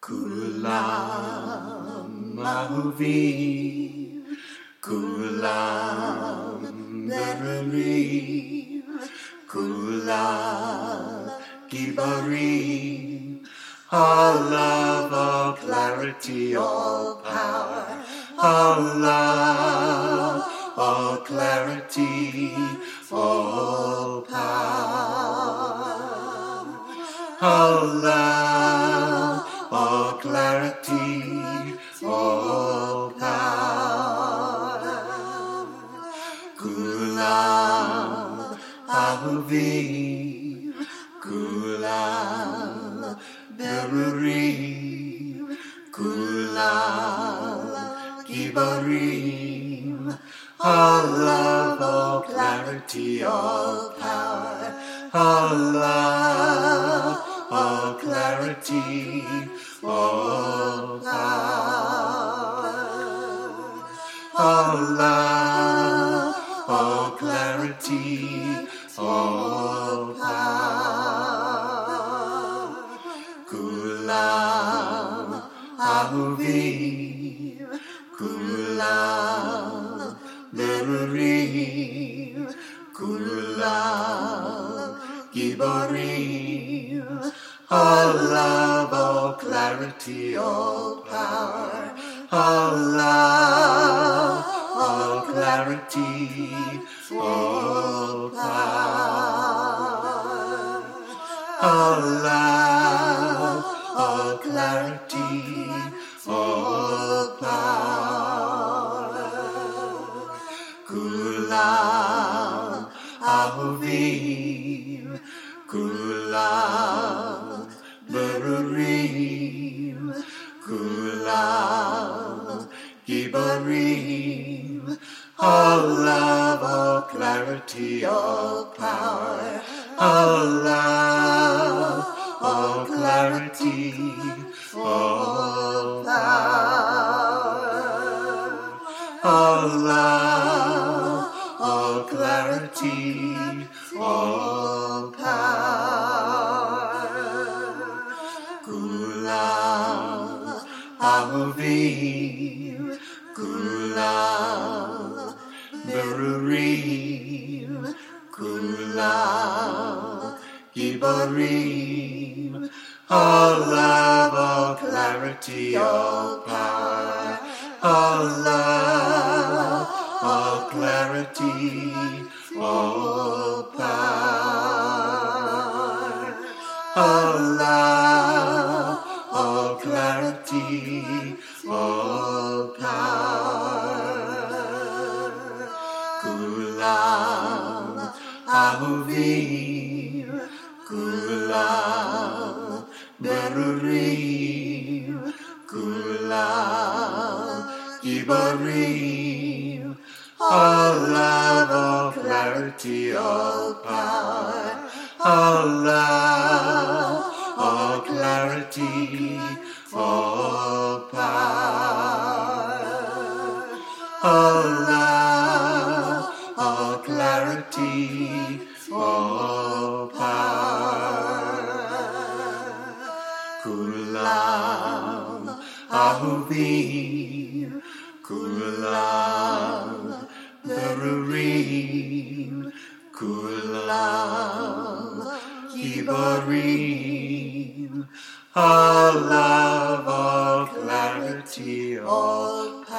Kulam Ahuvi, Kulam Memory, Kulam Gibarim, all love, all clarity, all power, all love, all clarity, all power, all love, all clarity, all power. Kulam Ahuvi, Kulam Berurim, Kulam Gibarim, all love, all clarity, all power, all love, all clarity, all power, all love, all clarity, all power. Kulam Ahuvi, Kulam Berurim, Kulam Gibarim, all love, all clarity, all power, all love, all clarity, all power, all love, all clarity, all power. Kulam Ahuvi, Kulam Berurim, Kulam Gibarim, all love, all clarity, all power, all love, all clarity, all power, all love, all clarity, all power. Kulam Ahuvi, Kulam Berurim, Kulam Gibarim, all love, all clarity, all power, all love, all clarity, all power, all love, all clarity, all power. Kulam Ahuvi, Kulam Berurim, Kulam Gibarim, all love, all clarity, all power, all love, all clarity, all power, all love, all clarity, all power. Kulam Ahuvi, Kulam Berurim, Kulam Gibarim, all love, all clarity, all power.